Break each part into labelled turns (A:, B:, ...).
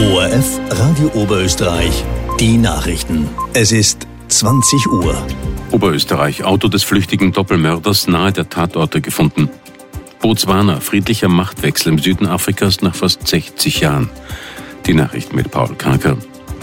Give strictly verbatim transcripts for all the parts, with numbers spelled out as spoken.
A: O R F Radio Oberösterreich, die Nachrichten. Es ist zwanzig Uhr.
B: Oberösterreich, Auto des flüchtigen Doppelmörders nahe der Tatorte gefunden. Botswana, friedlicher Machtwechsel im Süden Afrikas nach fast sechzig Jahren. Die Nachrichten mit Paul Karker.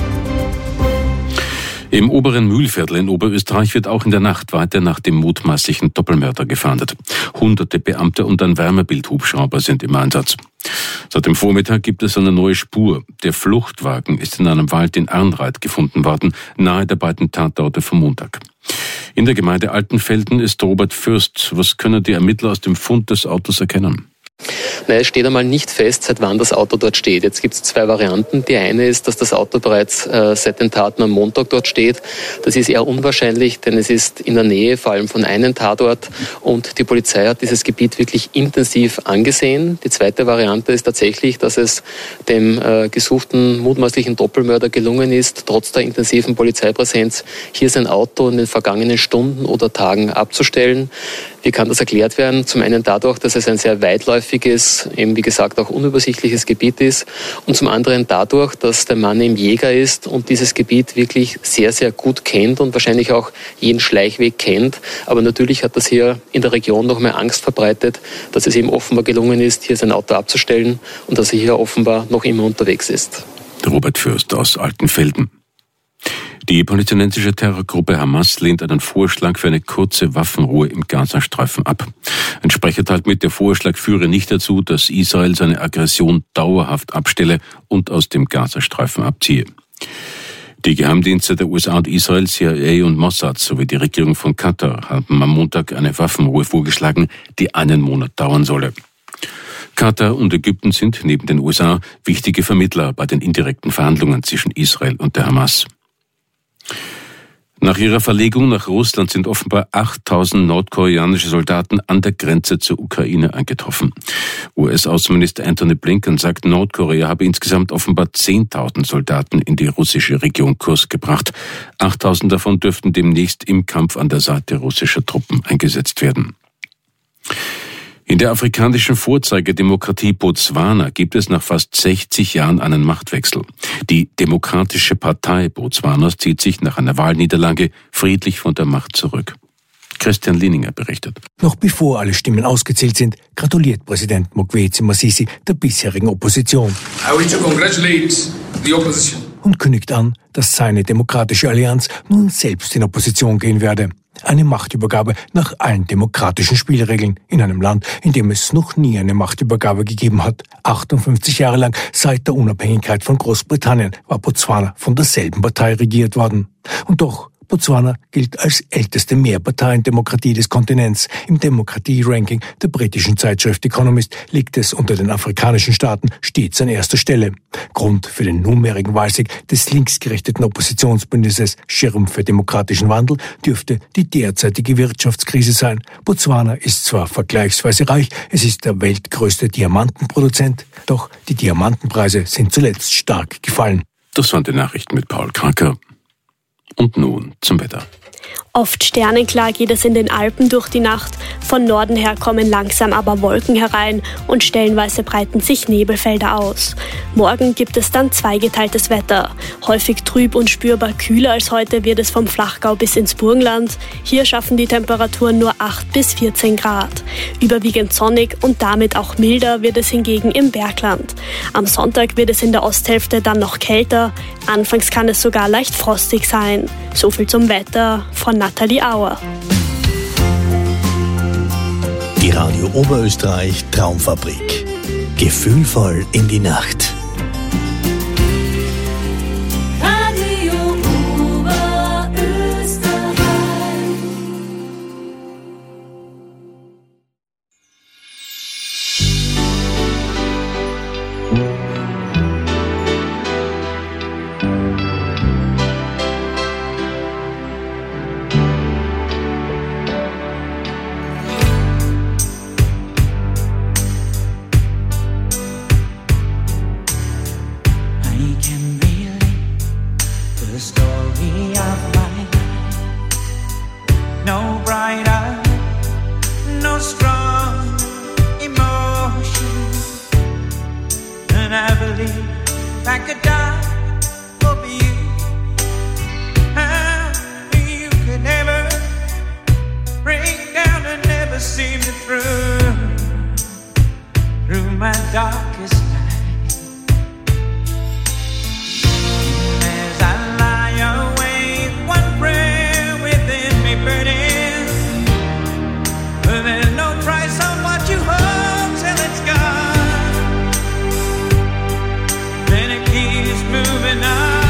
B: Im oberen Mühlviertel in Oberösterreich wird auch in der Nacht weiter nach dem mutmaßlichen Doppelmörder gefahndet. Hunderte Beamte und ein Wärmebildhubschrauber sind im Einsatz. Seit dem Vormittag gibt es eine neue Spur. Der Fluchtwagen ist in einem Wald in Arnreit gefunden worden, nahe der beiden Tatorte vom Montag. In der Gemeinde Altenfelden ist Robert Fürst. Was können die Ermittler aus dem Fund des Autos erkennen?
C: Nein, es steht einmal nicht fest, seit wann das Auto dort steht. Jetzt gibt es zwei Varianten. Die eine ist, dass das Auto bereits äh, seit den Taten am Montag dort steht. Das ist eher unwahrscheinlich, denn es ist in der Nähe vor allem von einem Tatort und die Polizei hat dieses Gebiet wirklich intensiv angesehen. Die zweite Variante ist tatsächlich, dass es dem äh, gesuchten mutmaßlichen Doppelmörder gelungen ist, trotz der intensiven Polizeipräsenz hier sein Auto in den vergangenen Stunden oder Tagen abzustellen. Wie kann das erklärt werden? Zum einen dadurch, dass es ein sehr weitläufiges, eben wie gesagt auch unübersichtliches Gebiet ist und zum anderen dadurch, dass der Mann eben Jäger ist und dieses Gebiet wirklich sehr, sehr gut kennt und wahrscheinlich auch jeden Schleichweg kennt. Aber natürlich hat das hier in der Region noch mehr Angst verbreitet, dass es ihm offenbar gelungen ist, hier sein Auto abzustellen und dass er hier offenbar noch immer unterwegs ist.
B: Robert Fürst aus Altenfelden. Die palästinensische Terrorgruppe Hamas lehnt einen Vorschlag für eine kurze Waffenruhe im Gazastreifen ab. Ein Sprecher teilt mit, der Vorschlag führe nicht dazu, dass Israel seine Aggression dauerhaft abstelle und aus dem Gazastreifen abziehe. Die Geheimdienste der U S A und Israel, C I A und Mossad sowie die Regierung von Katar haben am Montag eine Waffenruhe vorgeschlagen, die einen Monat dauern solle. Katar und Ägypten sind neben den U S A wichtige Vermittler bei den indirekten Verhandlungen zwischen Israel und der Hamas. Nach ihrer Verlegung nach Russland sind offenbar achttausend nordkoreanische Soldaten an der Grenze zur Ukraine eingetroffen. U S-Außenminister Antony Blinken sagt, Nordkorea habe insgesamt offenbar zehntausend Soldaten in die russische Region Kurs gebracht. achttausend davon dürften demnächst im Kampf an der Seite russischer Truppen eingesetzt werden. In der afrikanischen Vorzeigedemokratie Botswana gibt es nach fast sechzig Jahren einen Machtwechsel. Die Demokratische Partei Botswanas zieht sich nach einer Wahlniederlage friedlich von der Macht zurück. Christian Lininger berichtet.
D: Noch bevor alle Stimmen ausgezählt sind, gratuliert Präsident Mokgweetsi Masisi der bisherigen Opposition.
E: I wish to congratulate the opposition.
D: Und kündigt an, dass seine demokratische Allianz nun selbst in Opposition gehen werde. Eine Machtübergabe nach allen demokratischen Spielregeln in einem Land, in dem es noch nie eine Machtübergabe gegeben hat. achtundfünfzig Jahre lang seit der Unabhängigkeit von Großbritannien war Botswana von derselben Partei regiert worden. Und doch, Botswana gilt als älteste Mehrparteiendemokratie des Kontinents. Im Demokratie-Ranking der britischen Zeitschrift Economist liegt es unter den afrikanischen Staaten stets an erster Stelle. Grund für den nunmehrigen Wahlsieg des linksgerichteten Oppositionsbündnisses Schirm für demokratischen Wandel dürfte die derzeitige Wirtschaftskrise sein. Botswana ist zwar vergleichsweise reich, es ist der weltgrößte Diamantenproduzent, doch die Diamantenpreise sind zuletzt stark gefallen.
B: Das waren die Nachrichten mit Paul Karker. Und nun zum Wetter.
F: Oft sternenklar geht es in den Alpen durch die Nacht. Von Norden her kommen langsam aber Wolken herein und stellenweise breiten sich Nebelfelder aus. Morgen gibt es dann zweigeteiltes Wetter. Häufig trüb und spürbar kühler als heute wird es vom Flachgau bis ins Burgenland. Hier schaffen die Temperaturen nur acht bis vierzehn Grad. Überwiegend sonnig und damit auch milder wird es hingegen im Bergland. Am Sonntag wird es in der Osthälfte dann noch kälter. Anfangs kann es sogar leicht frostig sein. So viel zum Wetter von Nathalie Auer.
A: Die Radio Oberösterreich Traumfabrik. Gefühlvoll in die Nacht.
G: And I believe I could die over you. How you could never break down and never see me through, through my darkest night. As I lie awake, one prayer within me burning, but there's no price on what you hold till it's gone. Then it keeps moving on.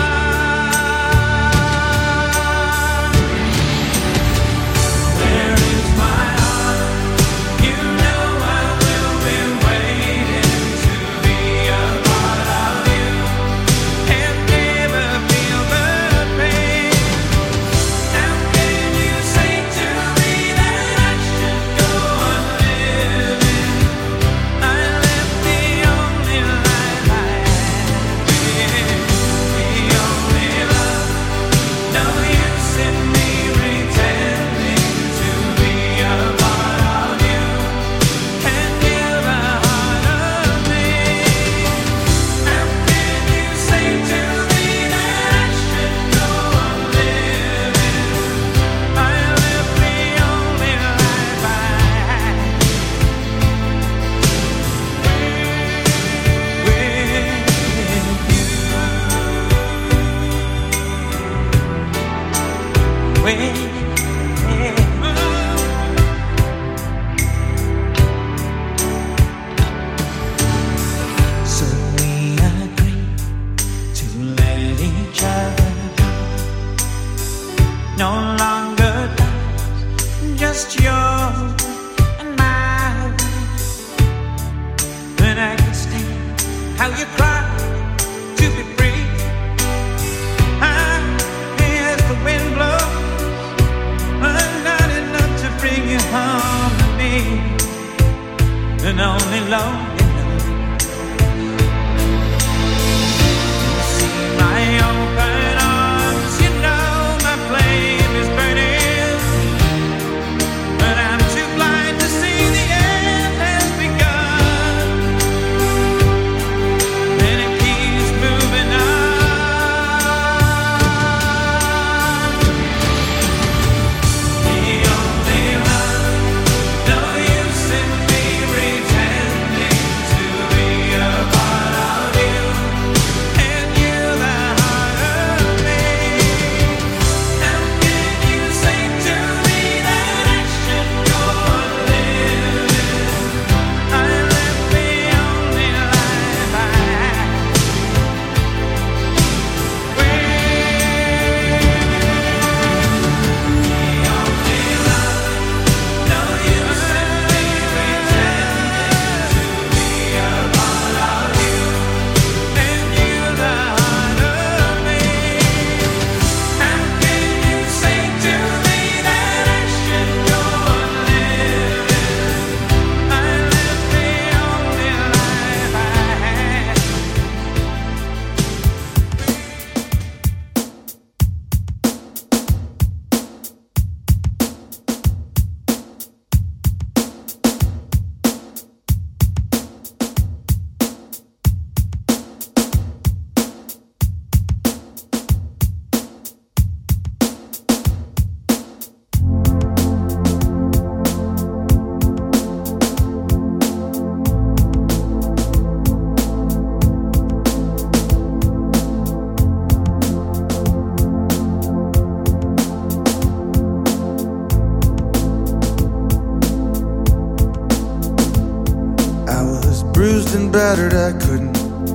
H: Battered, I couldn't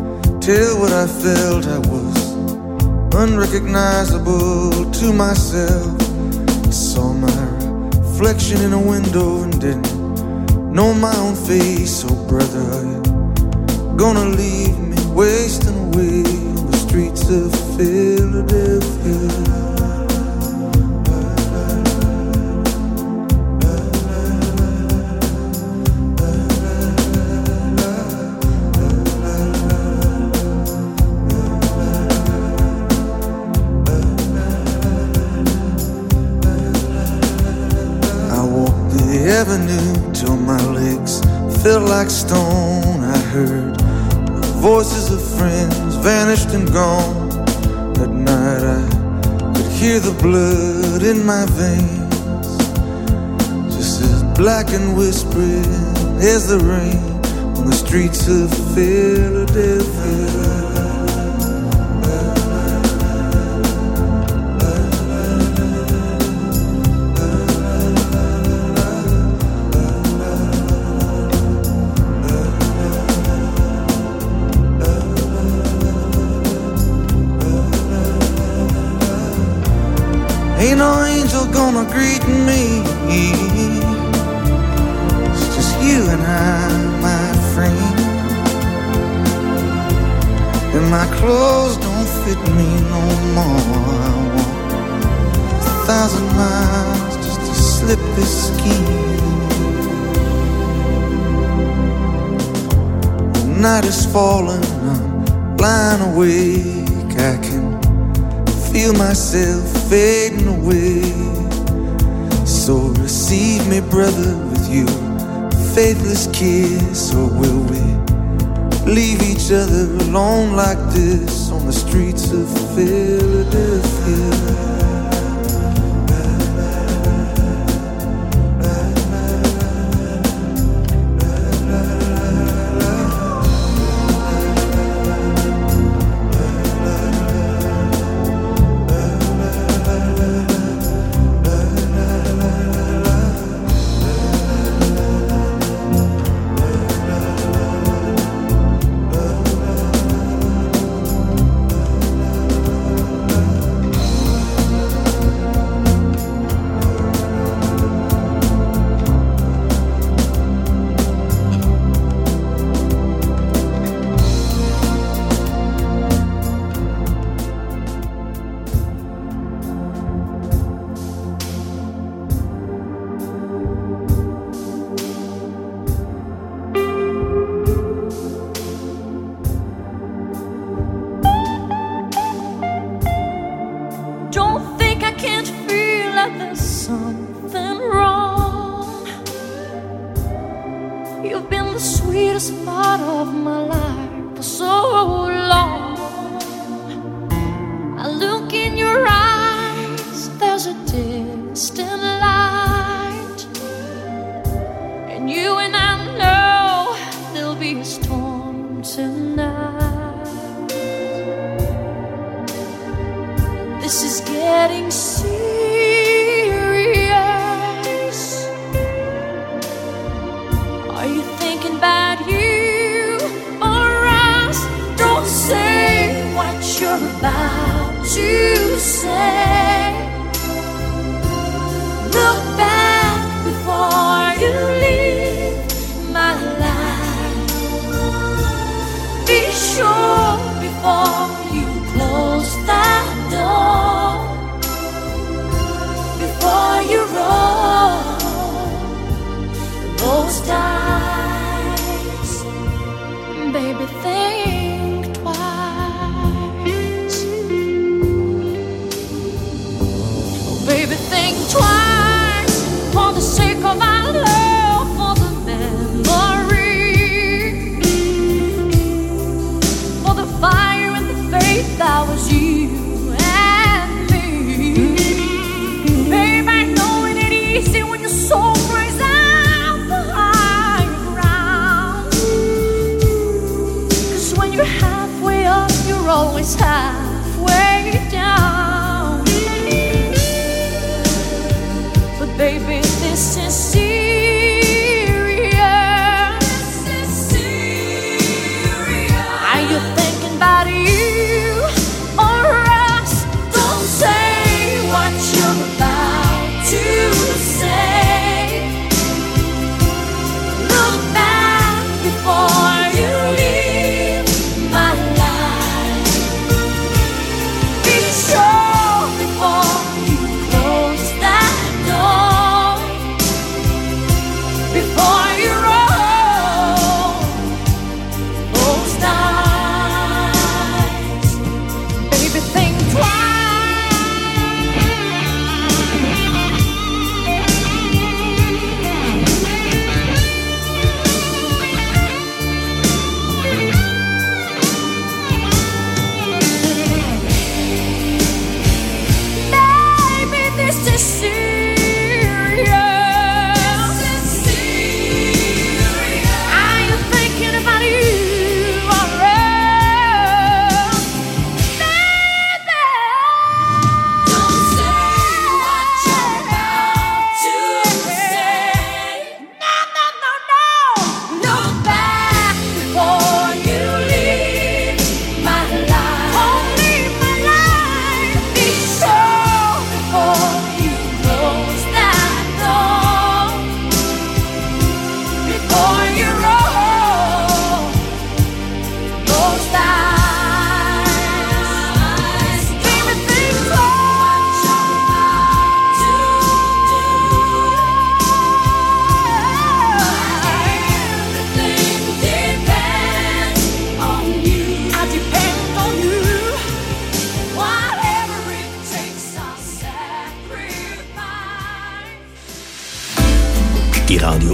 H: tell what I felt. I was unrecognizable to myself. I saw my reflection in a window and didn't know my own face. Oh brother, are you gonna leave me wasting away on the streets of Philadelphia? Avenue till my legs felt like stone. I heard a voices of friends vanished and gone. At night I could hear the blood in my veins, just as black and whispering as the rain on the streets of Philadelphia. Ain't no angel gonna greet me. It's just you and I, my friend. And my clothes don't fit me no more. I walk a thousand miles just to slip this skin. The night is falling, I'm lying awake. I can feel myself fading away. So receive me, brother, with your faithless kiss. Or will we leave each other alone like this on the streets of Philadelphia?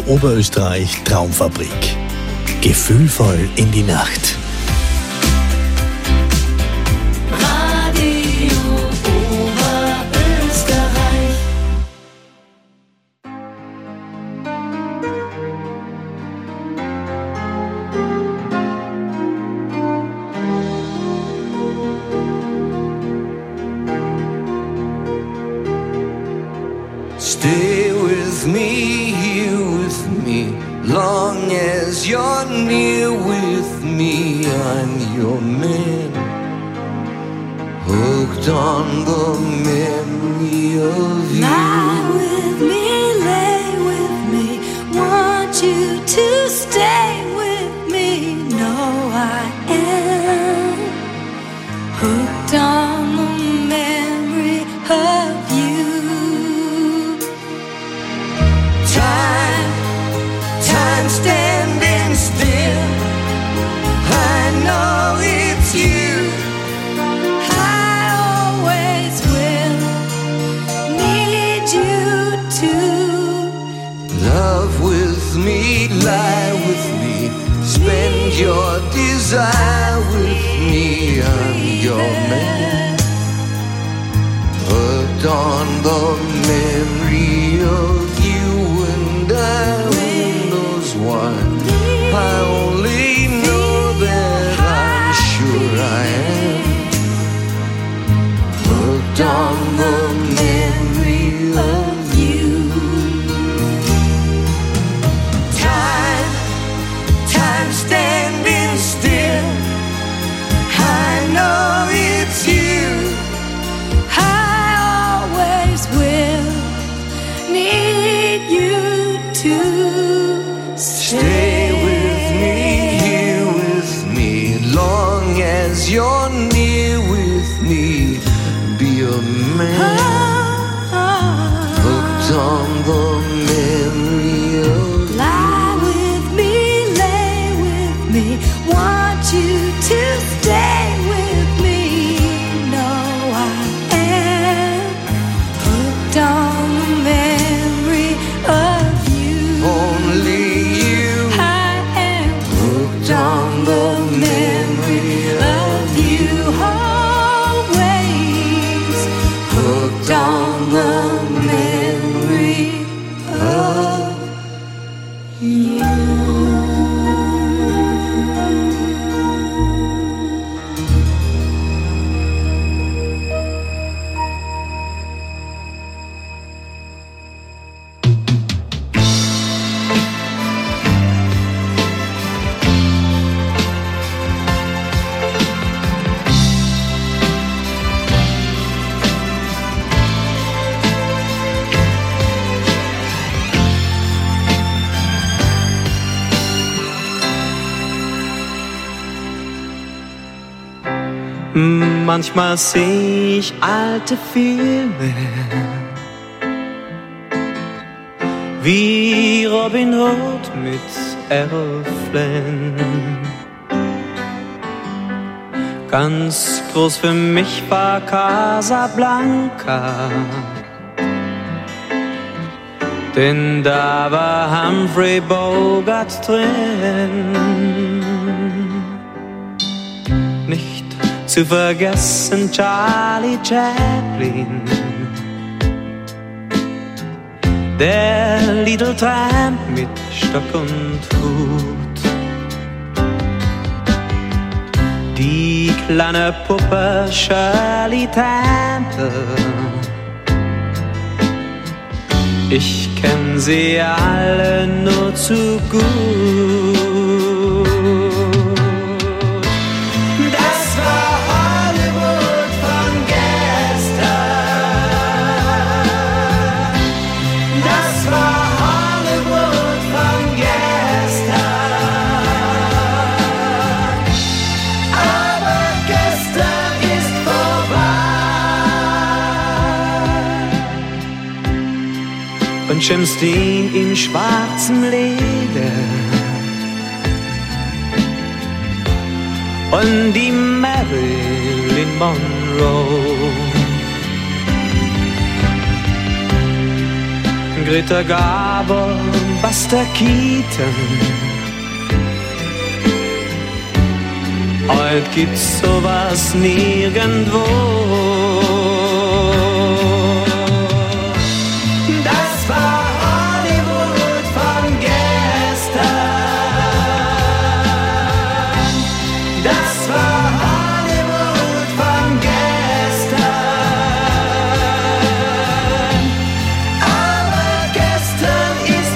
A: Oberösterreich Traumfabrik. Gefühlvoll in die Nacht.
I: Radio Oberösterreich.
H: Stay with me, here with me, long as you're near with me. I'm your man, hooked on the memory of you.
I: Lie with me, lay with me, want you to stay with me. No, I am hooked on the memory of you.
H: Time, time standing still, I know it's you.
I: I always will need you to
H: Love with me, lie with me, spend your desire with me. I'm your man, hooked on the memory of you, and I who knows why. I only know that I'm sure I am hooked on the memory of you. Time, time standing still, I know it's you.
I: I always will need you to
H: Stay with me, here with me, long as you're near with me. Be a man, hooked on the memory of
I: Lie with me, lay with me, want you to stay with me. No, I am hooked on the memory of you.
H: only you.
I: I am
H: Hooked on the memory
I: of you always.
H: hooked on the memory of
I: You.
J: Manchmal seh ich alte Filme wie Robin Hood mit Errol Flynn. Ganz groß für mich war Casablanca, denn da war Humphrey Bogart drin. Nicht zu vergessen Charlie Chaplin, der Little Tramp mit Stock und Hut, die kleine Puppe Shirley Temple. Ich kenn sie alle nur zu gut. Und Jim Steen in schwarzem Leder und die Marilyn Monroe. Greta Garbo, Buster Keaton. Heute gibt's sowas nirgendwo. Das war Hollywood von gestern. Das war Hollywood von gestern. Aber gestern ist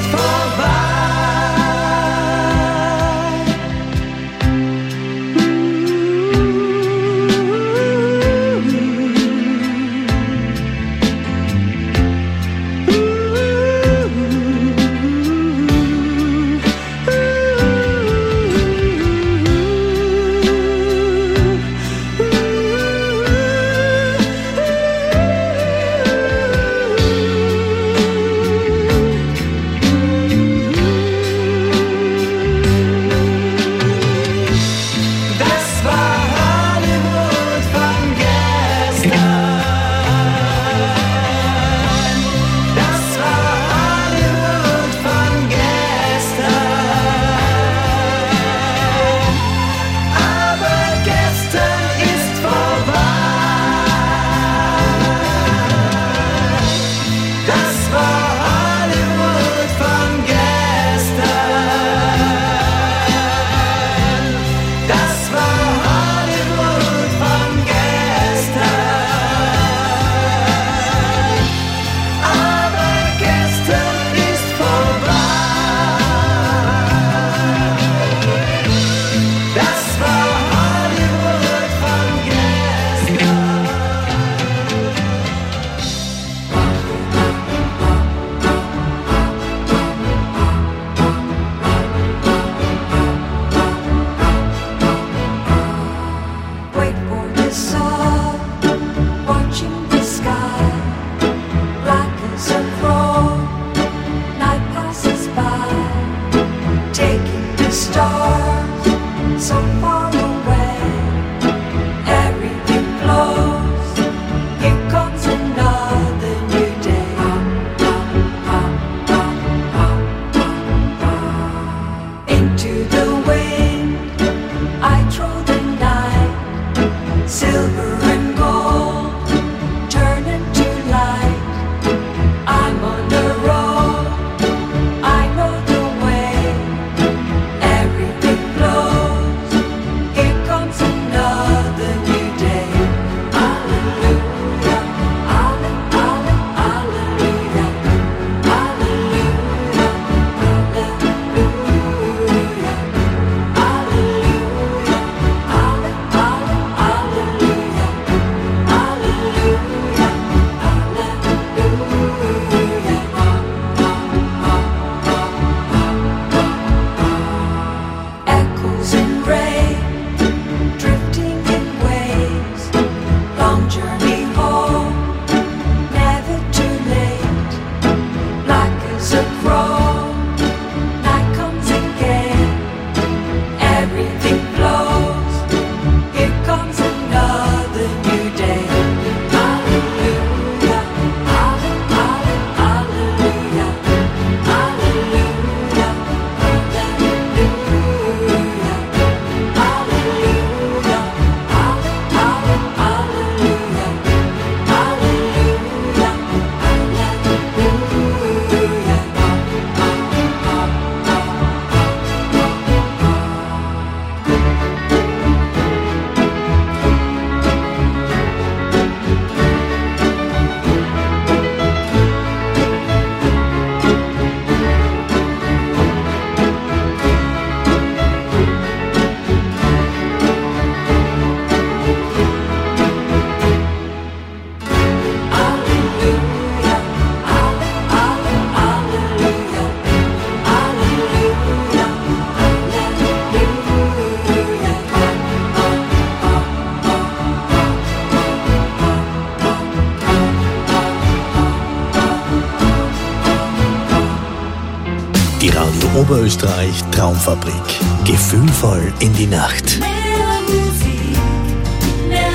A: Die Radio Oberösterreich Traumfabrik. Gefühlvoll in die Nacht.
I: Mehr Musik, mehr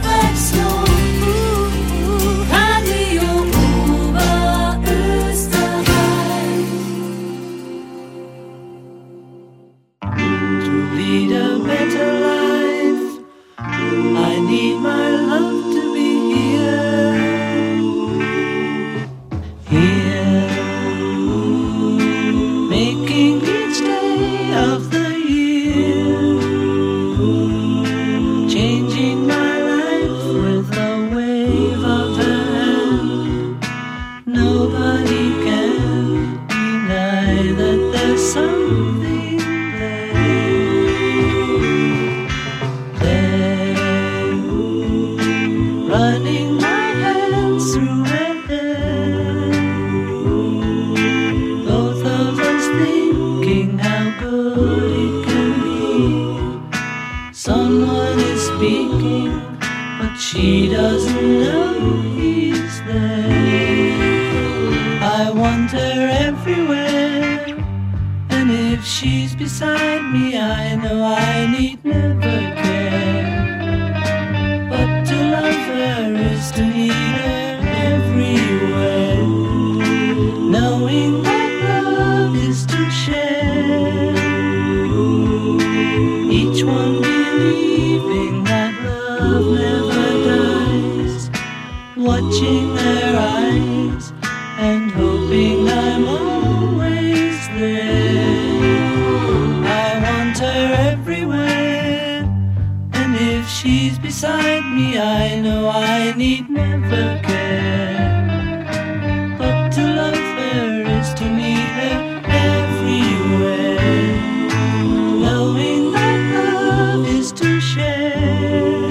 I: Abwechslung. Radio Oberösterreich.
K: Someone is speaking, but she doesn't know he's there. I want her everywhere, and if she's beside me, I know I need never care. But to love her is to need her everywhere, knowing that love is to share. Each one believing that love never dies, watching their eyes and hoping I'm always there. I want her everywhere, and if she's beside me, I know I need never care. But to love her is to need her everywhere, knowing that love is to share.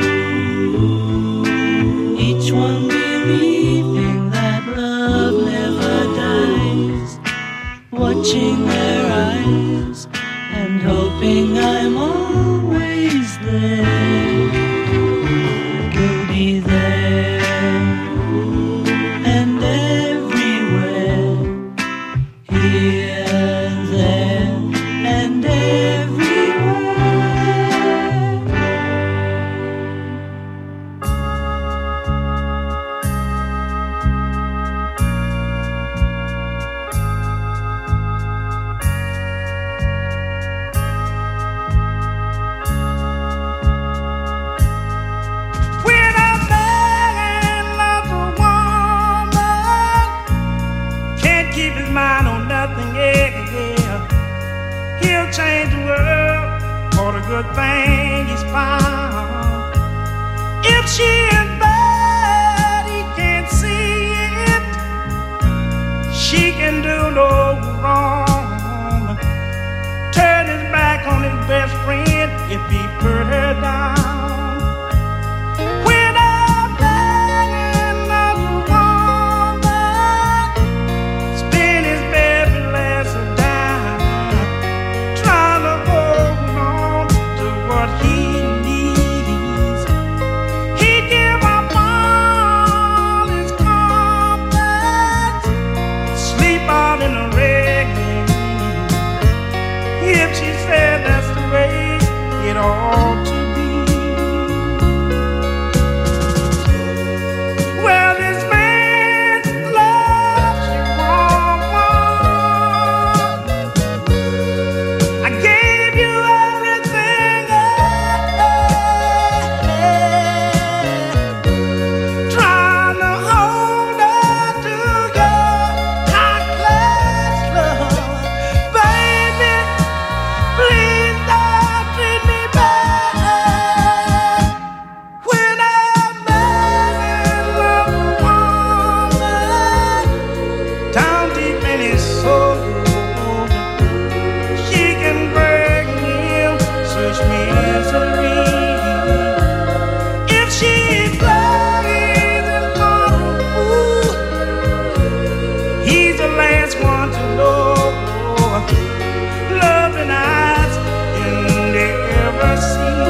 K: Each one believing that love never dies, watching their eyes and hoping I'm always there. You'll be there and everywhere, here, there, and everywhere.
G: When a man loves a woman, can't keep his mind on nothing, yeah, yeah. He'll change the world for the good thing he's found. If she is bad, he can't see it. She can do no wrong. Turn his back on his best friend if he put her down. When a man loves a woman, spend his very last dime trying to hold on to what he needs. He give up all his comfort, sleep out in the rain. If she said that's the way it ought to be. Well, this man loves you, woman. I gave you everything, trying to hold on to your high-class love. Baby, please don't treat me bad. When a man loves a woman, down deep in his soul, she can bring him such misery. If she plays him for a fool, he's the last one to know. Loving eyes you never see.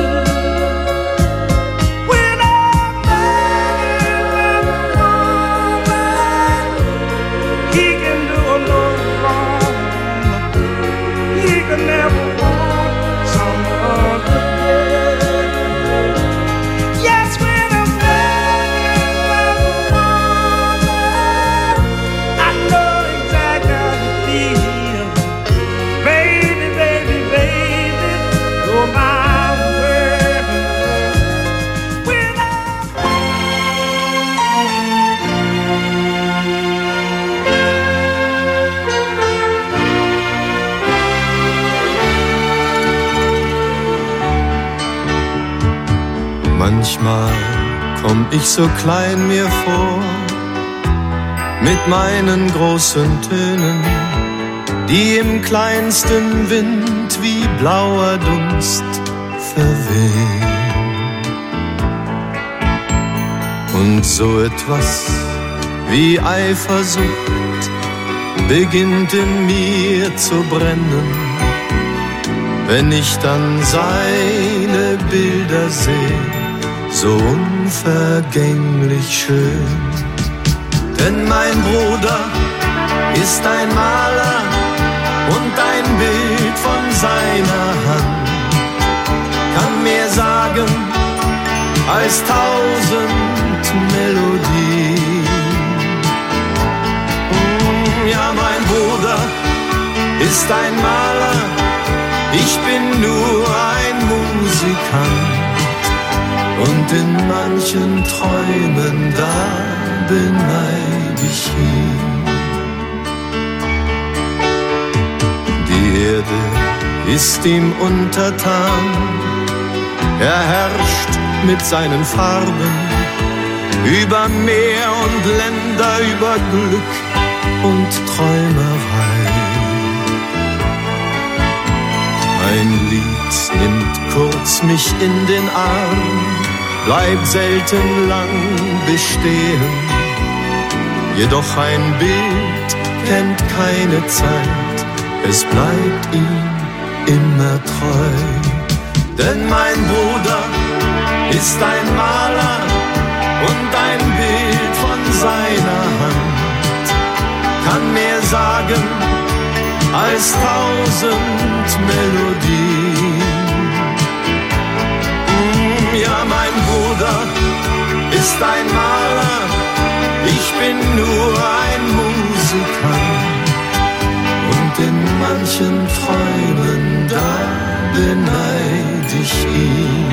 G: When a man loves a woman, he can do no wrong. He can never want some other girl. Yes, when a man loves a woman, I know exactly how you feel. Baby, baby, baby, you're my world. When I
L: Manchmal komm ich so klein mir vor, mit meinen großen Tönen, die im kleinsten Wind wie blauer Dunst verwehen. Und so etwas wie Eifersucht beginnt in mir zu brennen, wenn ich dann seine Bilder seh, so unvergänglich schön. Denn mein Bruder ist ein Maler und ein Bild von seiner Hand kann mehr sagen als tausend Melodien. Ja, mein Bruder ist ein Maler, ich bin nur ein Musikant und in manchen Träumen da beneid ich ihn. Die Erde ist ihm untertan, er herrscht mit seinen Farben über Meer und Länder, über Glück und Träumerei. Ein Lied nimmt kurz mich in den Arm, bleibt selten lang bestehen. Jedoch ein Bild kennt keine Zeit, es bleibt ihm immer treu. Denn mein Bruder ist ein Maler und ein Bild von seiner Hand kann mehr sagen als tausend Melodien. Ja, mein Bruder ist ein Maler, ich bin nur ein Musikant und in manchen Träumen da beneid ich ihn.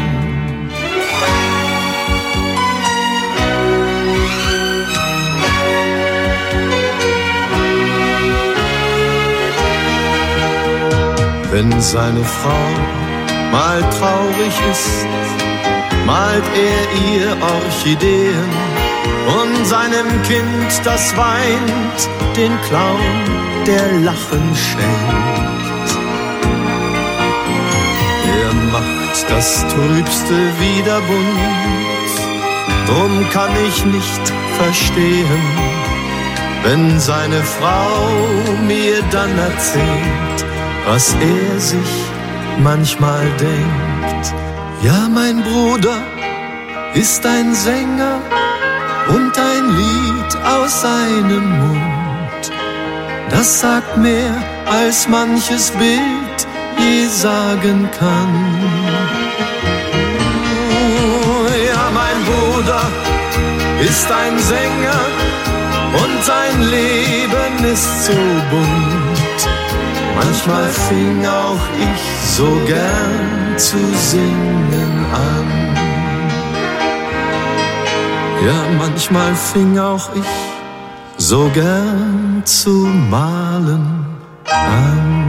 L: Wenn seine Frau mal traurig ist, malt er ihr Orchideen und seinem Kind, das weint, den Clown, der Lachen schenkt. Er macht das Trübste wieder bunt, drum kann ich nicht verstehen, wenn seine Frau mir dann erzählt, was er sich manchmal denkt. Ja, mein Bruder ist ein Sänger und ein Lied aus seinem Mund, das sagt mehr als manches Bild je sagen kann. Ja, mein Bruder ist ein Sänger und sein Leben ist so bunt. Manchmal fing auch ich so gern zu singen an. Ja, manchmal fing auch ich so gern zu malen an.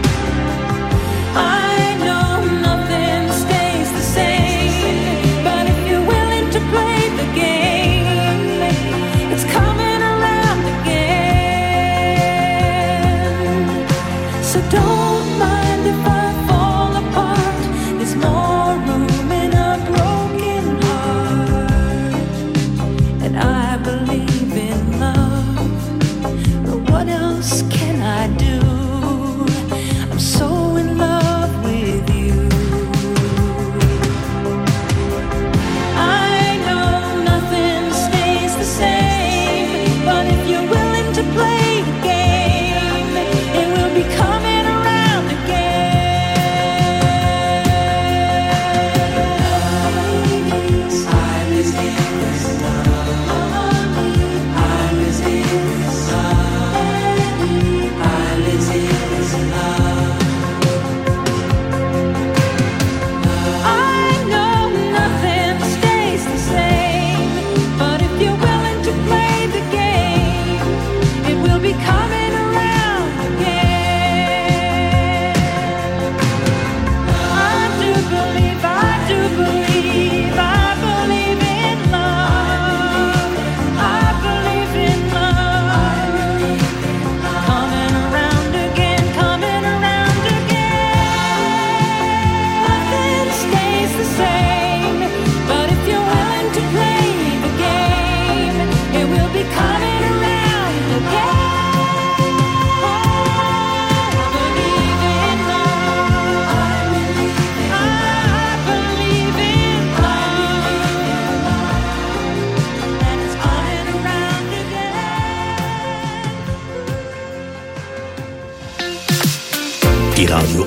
K: But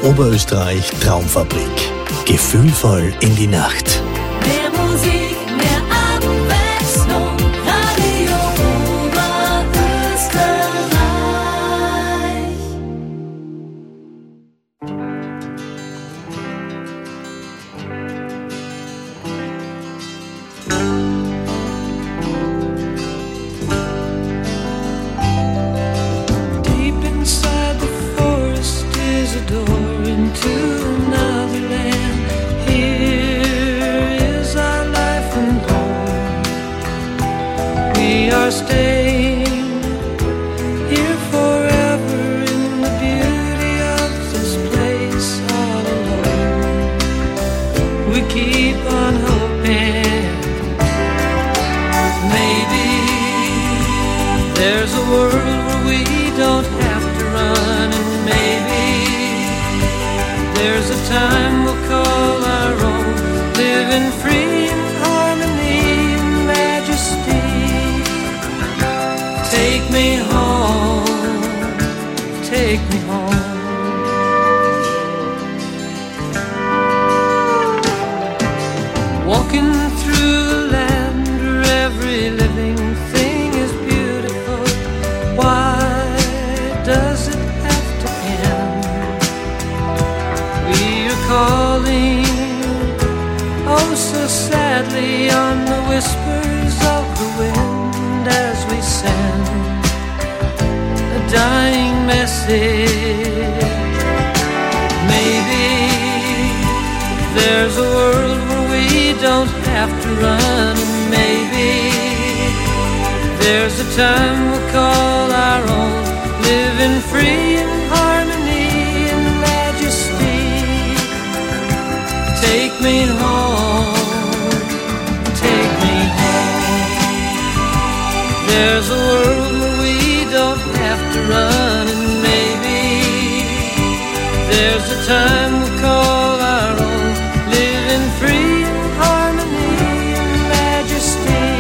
A: Oberösterreich Traumfabrik. Gefühlvoll in die Nacht.
I: Mehr Musik, mehr Abwechslung. Radio Oberösterreich.
K: Deep inside the forest is a door into another land. Here is our life and home. We are staying here forever in the beauty of this place all alone. We keep on hoping maybe there's a world where we don't have to run, and maybe there's a time we'll call our own, living free in harmony and majesty. Take me home, take me home. Walking through a land where every living thing is beautiful. Why does it have to end? We are calling, oh so sadly, on the whispers of the wind as we send a dying message. Maybe there's a world where we don't have to run, and maybe there's a time we'll call our own, living free in harmony and majesty. Take me home, take me home. There's a world where we don't have to run, and maybe there's a time we'll call our own, living free in harmony and majesty.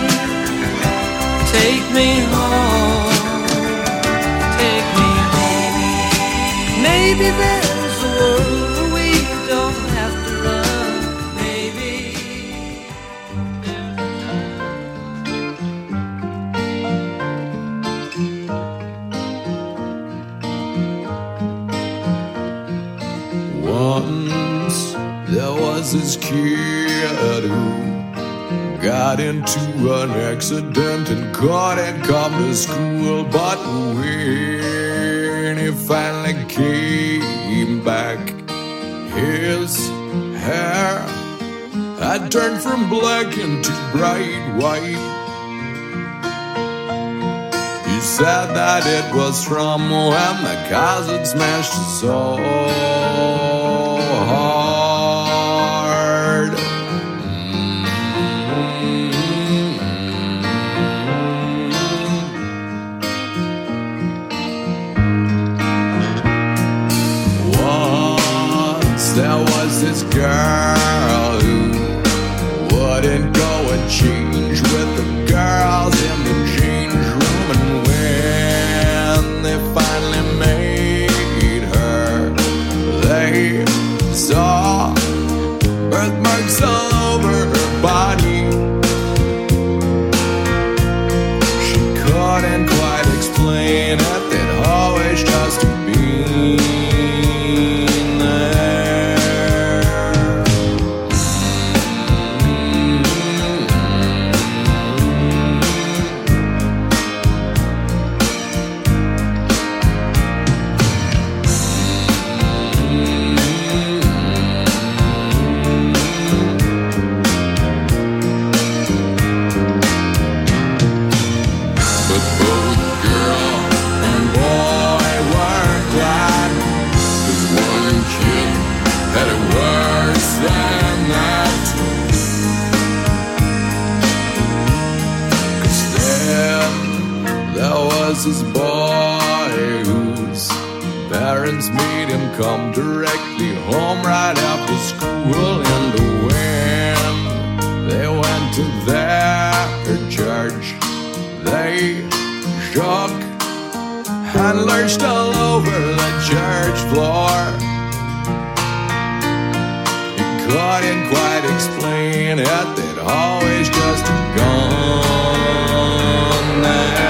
K: Take me home, take me home. Maybe there's a world where we don't have to run. Maybe
L: Once there was this kid who got into an accident and couldn't come to school. But when he finally came back, his hair had turned from black into bright white. He said that it was from when the cars had smashed his soul hard. Once there was this girl who wouldn't go and change with the girls in the change room, and when they finally made her, they saw birthmarks all over her body. She couldn't quite explain it, they'd always just been there. But both girl and boy were glad, 'cause one kid had it worse than that. 'Cause then there was this boy whose parents made him come directly home right after school, and when they went to their church, they shook and lurched all over the church floor. couldn't quite explain it, they'd always just gone there.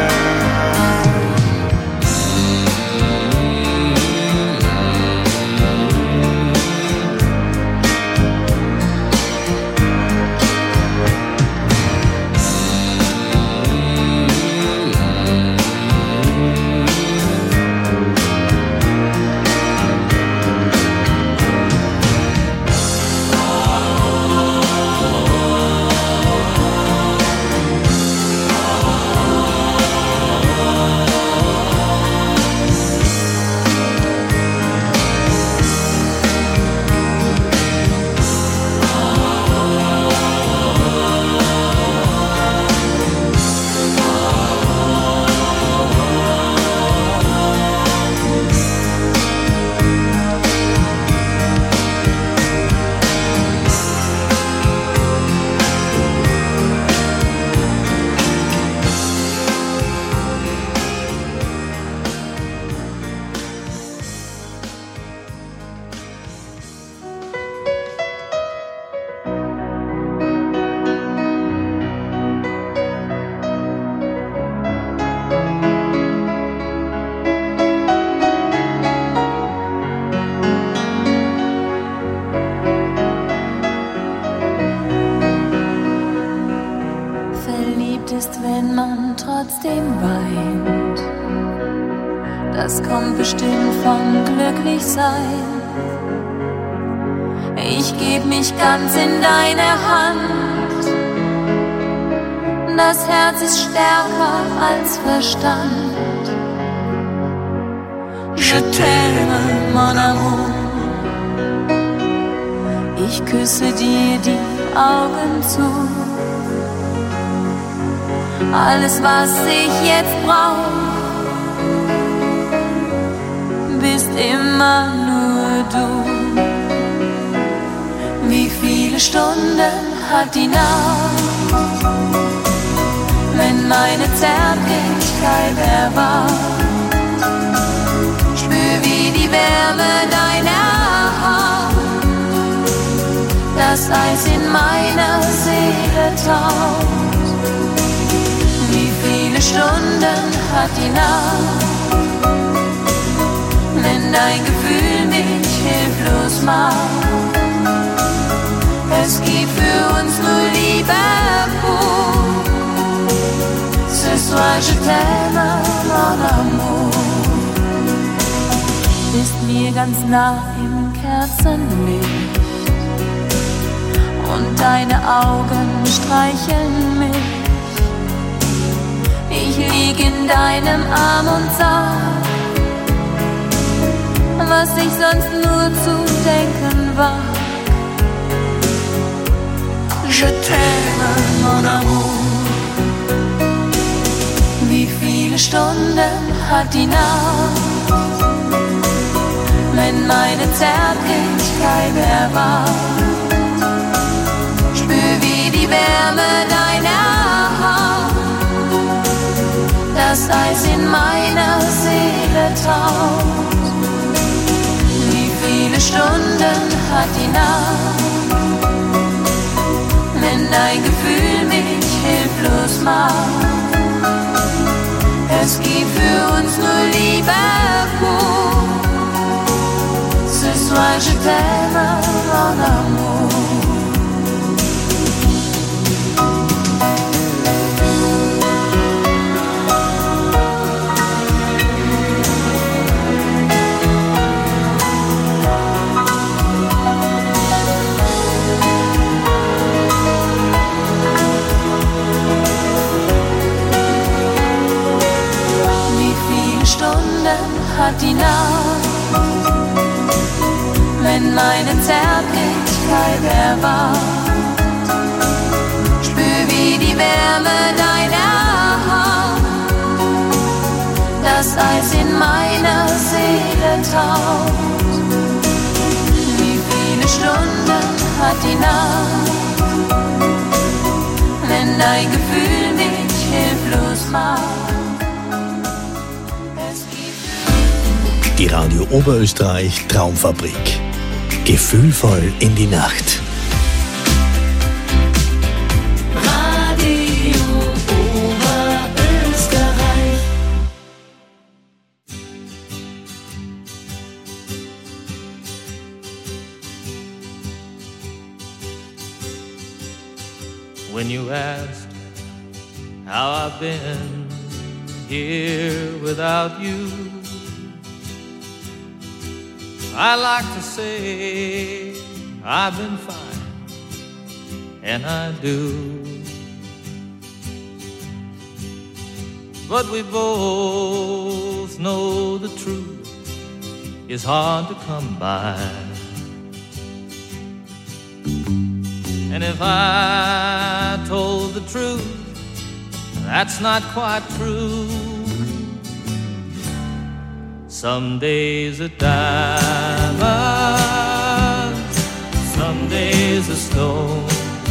I: Das kommt bestimmt vom Glücklichsein. Ich geb mich ganz in deine Hand. Das Herz ist stärker als Verstand. Je t'aime, mon amour. Ich küsse dir die Augen zu. Alles, was ich jetzt brauch, bist immer nur du. Wie viele Stunden hat die Nacht, wenn meine Zärtlichkeit erwacht? Spür, wie die Wärme deiner Haut das Eis in meiner Seele taut. Wie viele Stunden hat die Nacht, wenn dein Gefühl mich hilflos macht? Es gibt für uns nur Liebe pur. Ce soir je t'aime, mon amour. Bist mir ganz nah im Kerzenlicht und deine Augen streicheln mich. Ich lieg in deinem Arm und sag, was ich sonst nur zu denken war. Je t'aime, mon amour. Wie viele Stunden hat die Nacht, wenn meine Zärtlichkeit erwacht? Spür, wie die Wärme deiner Haut das Eis in meiner Seele taut. Wie viele Stunden hat die Nacht, wenn dein Gefühl mich hilflos macht? Es gibt für uns nur Liebe pur. Ce soir je t'aime, mon amour. Hat die Nacht, wenn meine Zärtlichkeit erwacht? Spür, wie die Wärme deiner Haut das Eis in meiner Seele taut. Wie viele Stunden hat die Nacht, wenn dein Gefühl mich hilflos macht?
A: Die Radio Oberösterreich Traumfabrik. Gefühlvoll in die Nacht.
I: Radio Oberösterreich.
J: When you ask how I've been here without you, I like to say I've been fine, and I do. But we both know the truth is hard to come by. And if I told the truth, that's not quite true. Some days a diamond, some days a stone.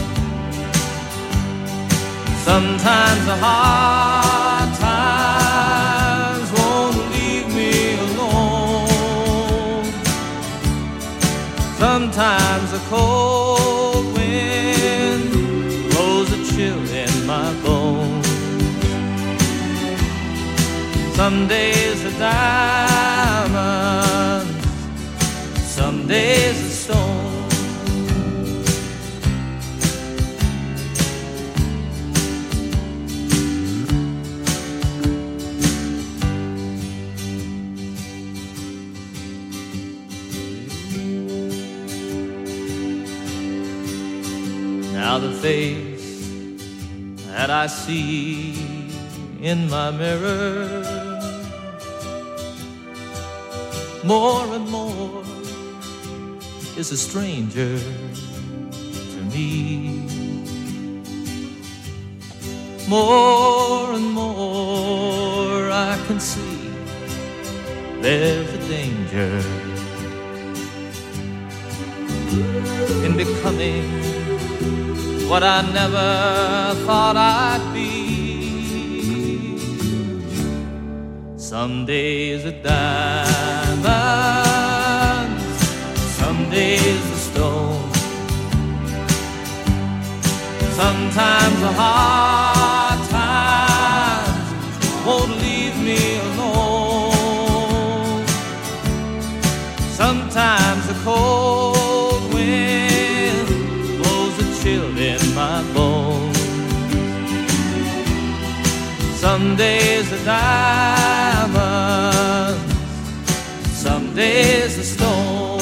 J: Sometimes the hard times won't leave me alone. Sometimes a cold wind blows a chill in my bones. Some days a diamond, some days a stone. Now the face that I see in my mirror, more and more is a stranger to me. More and more I can see there's a danger in becoming what I never thought I'd be. Some days a diamond, some days a stone. Sometimes the hard times won't leave me alone. Sometimes the cold wind blows a chill in my bones. Some days a diamond, some days a stone.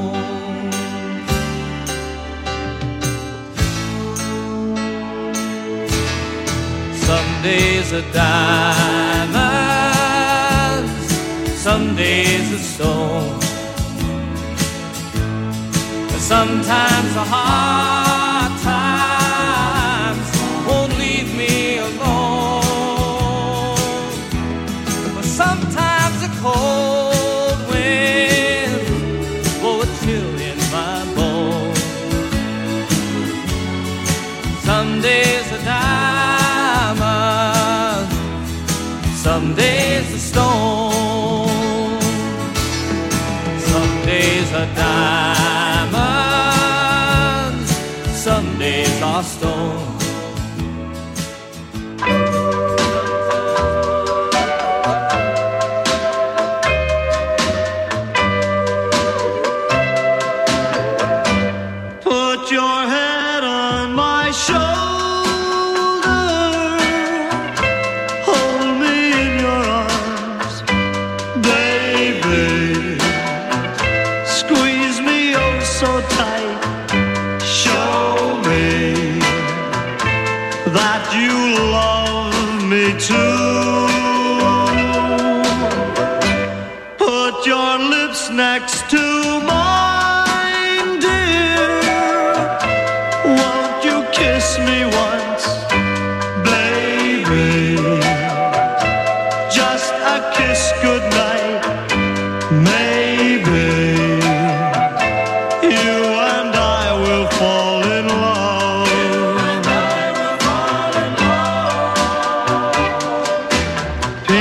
J: Some days a diamond, some days a stone. Sometimes the hard times won't leave me alone. But sometimes a cold wind blows a chill in my bones. Some days a diamond, some days a stone. Some days a diamond, some days are stone.
M: Put your head on my shoulder, hold me in your arms, baby. Squeeze me oh so tight, show me that you love me too. Put your lips next to mine, dear. Won't you kiss me once, baby? Just a kiss goodnight, maybe. You and I will fall in love.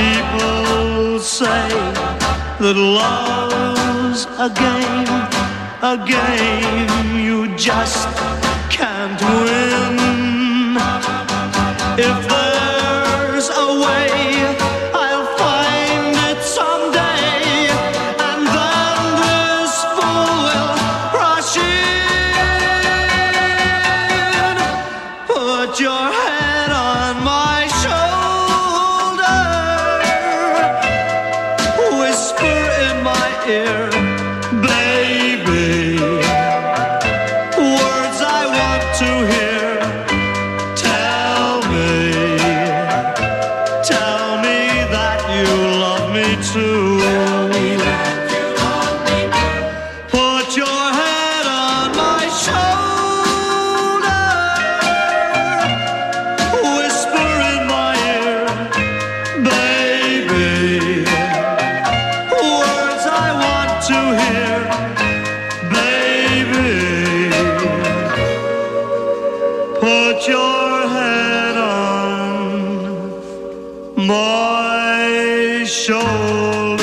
M: People say that love's a game, a game you just can't win. If there's a way, I'll find it someday, and then this fool will rush in. Put your head on my shoulder, whisper in my ear, baby, words I want to hear. Tell me, tell me that you love me too. Put your head on my shoulder, whisper in my ear, baby, words I want to hear, baby. Put your head on my shoulder.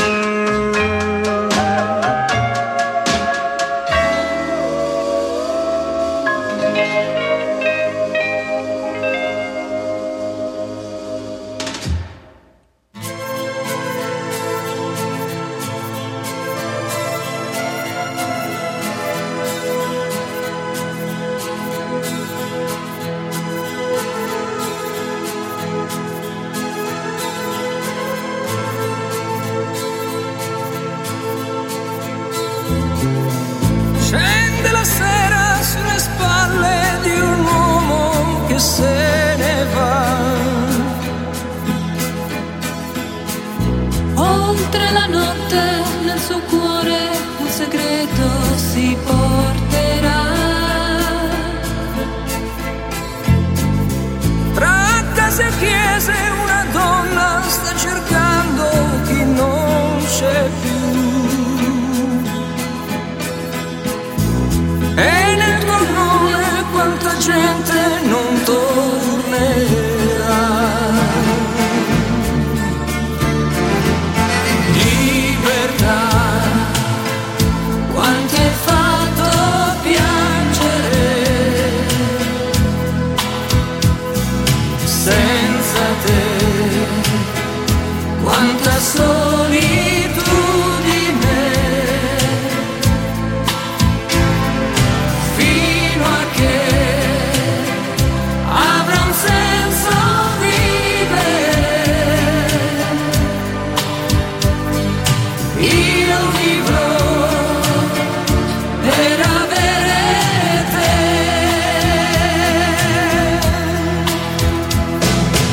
K: Scende la sera sulle spalle di un uomo che se ne va.
I: Oltre la notte nel suo cuore un segreto si porterà.
K: Tra case e chiese una donna sta cercando chi non c'è più. E nel tuo nome quanta gente non tornerà. Libertà, quanti hai fatto piangere. Senza te, quanta solitudine. Fino a che avrà un senso vivere. Io vivrò per avere te.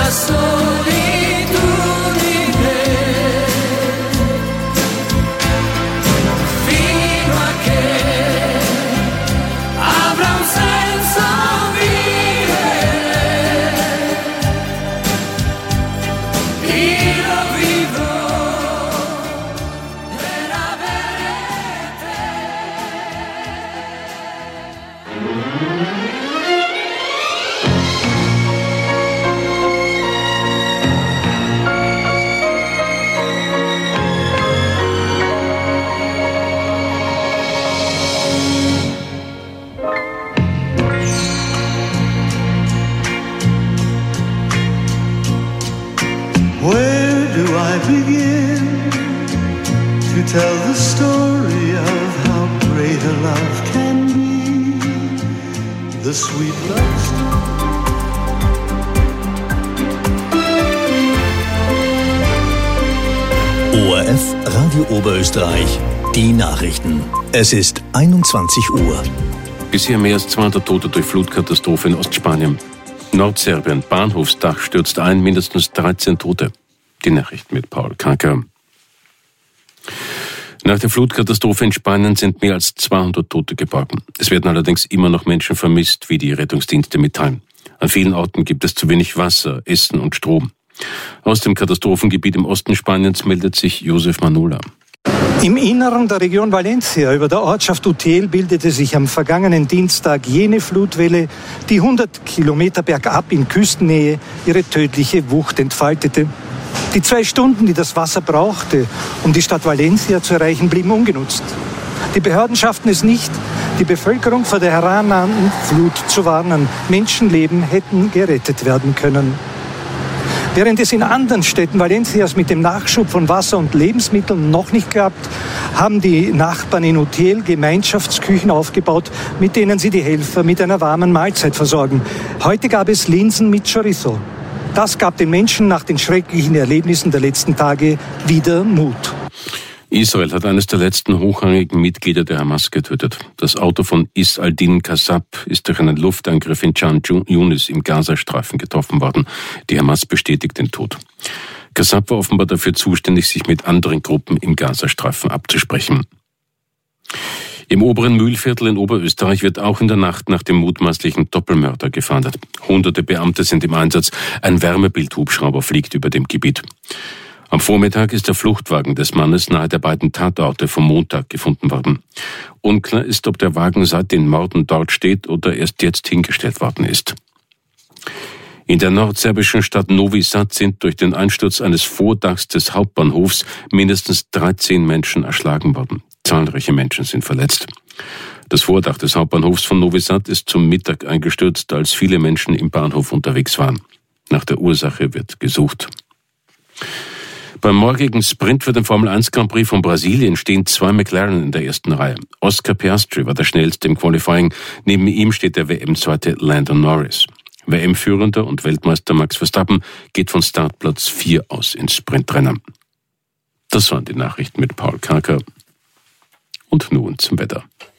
M: Where do I begin to tell the story of how great a love can be? The sweet love story.
A: O R F Radio Oberösterreich, die Nachrichten. Es ist einundzwanzig Uhr.
B: Bisher mehr als zweihundert Tote durch Flutkatastrophe in Ostspanien. Nordserbien, Bahnhofsdach stürzt ein, mindestens dreizehn Tote. Die Nachrichten mit Paul Kanker. Nach der Flutkatastrophe in Spanien sind mehr als zweihundert Tote geborgen. Es werden allerdings immer noch Menschen vermisst, wie die Rettungsdienste mitteilen. An vielen Orten gibt es zu wenig Wasser, Essen und Strom. Aus dem Katastrophengebiet im Osten Spaniens meldet sich Josef Manola.
N: Im Inneren der Region Valencia über der Ortschaft Utiel bildete sich am vergangenen Dienstag jene Flutwelle, die hundert Kilometer bergab in Küstennähe ihre tödliche Wucht entfaltete. Die zwei Stunden, die das Wasser brauchte, um die Stadt Valencia zu erreichen, blieben ungenutzt. Die Behörden schafften es nicht, die Bevölkerung vor der herannahenden Flut zu warnen. Menschenleben hätten gerettet werden können. Während es in anderen Städten Valencias mit dem Nachschub von Wasser und Lebensmitteln noch nicht klappt, haben die Nachbarn in Utiel Gemeinschaftsküchen aufgebaut, mit denen sie die Helfer mit einer warmen Mahlzeit versorgen. Heute gab es Linsen mit Chorizo. Das gab den Menschen nach den schrecklichen Erlebnissen der letzten Tage wieder Mut.
B: Israel hat eines der letzten hochrangigen Mitglieder der Hamas getötet. Das Auto von Is al-Din Kassab ist durch einen Luftangriff in Khan Yunis im Gazastreifen getroffen worden. Die Hamas bestätigt den Tod. Kassab war offenbar dafür zuständig, sich mit anderen Gruppen im Gazastreifen abzusprechen. Im oberen Mühlviertel in Oberösterreich wird auch in der Nacht nach dem mutmaßlichen Doppelmörder gefahndet. Hunderte Beamte sind im Einsatz. Ein Wärmebildhubschrauber fliegt über dem Gebiet. Am Vormittag ist der Fluchtwagen des Mannes nahe der beiden Tatorte vom Montag gefunden worden. Unklar ist, ob der Wagen seit den Morden dort steht oder erst jetzt hingestellt worden ist. In der nordserbischen Stadt Novi Sad sind durch den Einsturz eines Vordachs des Hauptbahnhofs mindestens dreizehn Menschen erschlagen worden. Zahlreiche Menschen sind verletzt. Das Vordach des Hauptbahnhofs von Novi Sad ist zum Mittag eingestürzt, als viele Menschen im Bahnhof unterwegs waren. Nach der Ursache wird gesucht. Beim morgigen Sprint für den Formel eins Grand Prix von Brasilien stehen zwei McLaren in der ersten Reihe. Oscar Piastri war der schnellste im Qualifying. Neben ihm steht der W M-Zweite Lando Norris. W M-Führender und Weltmeister Max Verstappen geht von Startplatz vier aus ins Sprintrennen. Das waren die Nachrichten mit Paul Karker. Und nun zum Wetter.